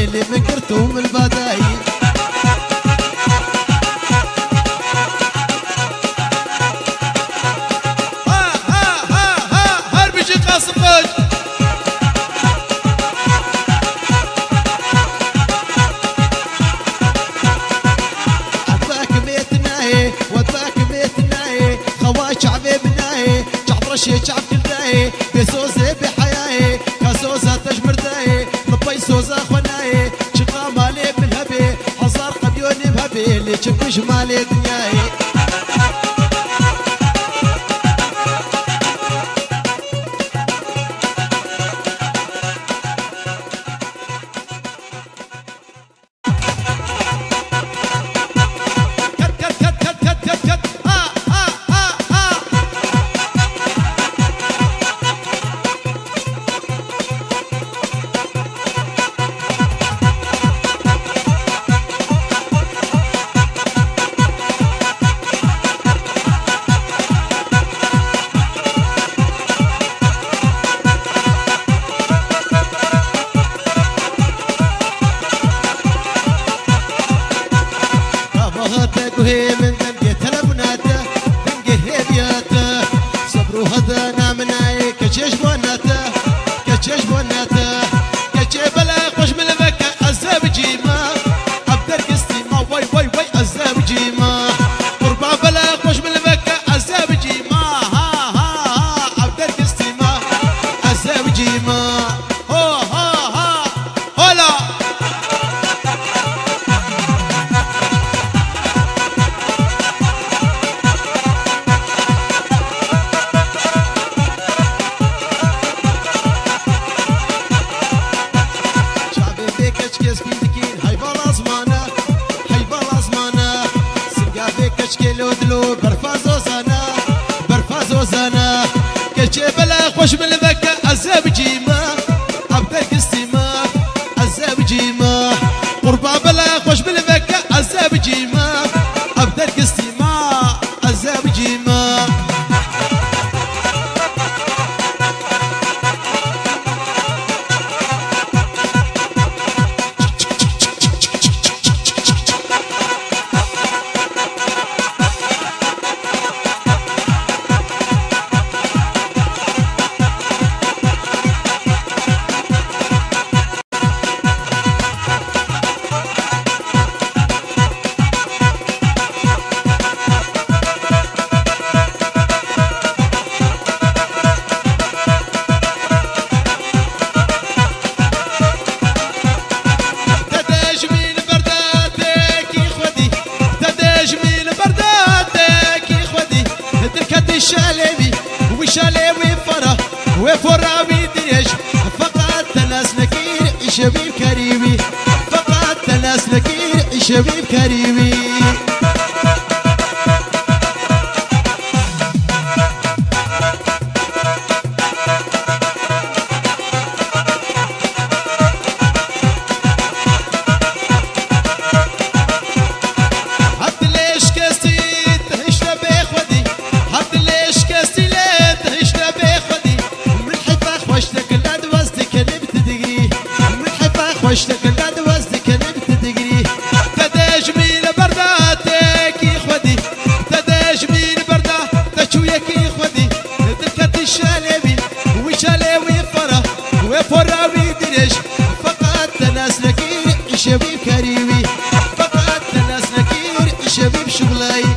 اللي من قرتهم البداي هربجي قاسم باج عباك ميتناي وذاك ميتناي خواش عبيبناي شعبرشي شعب كلداي بسوزي بحياي كسوزة تجمرداي لبي سوزة خناي شقا مالي بالهبي حصار قبيوني بهبي اللي تشبش مالي دنياي وهي من دنقي تلبناته دنقي هيبياته صبروا هذا نامناي كشيش بوناته كشيش بوناته كشي بلا خوش من البكا عزاب جيما عبدر قستيما واي واي واي عزاب جيما قربا بلا خوش من البكا عزاب جيما ها ها ها عبدر قستيما عزاب جيما هو ها ها هلا كيلو دلو برفازو زنا برفازو زنا كشي بلا خوش من البكا عزاب جيما عبدك استيما عزاب جيما قربا بلا خوش من البكا عزاب جيما عبدك استيما عزاب جيما شاليبي وشاليوي فرح وفرح بيدريش فقط ناس نكير شبيب كريمي فقط ناس نكير شبيب كريمي واشتك القعد وزدك نبت تقري تداجمين برداتك يخودي تداجمين بردا تشويك يخودي تلكت الشالبي وشالوي فرح وفراوي دريش فقط ناس نكير شبيب كريمي فقط ناس نكير شبيب شغلاي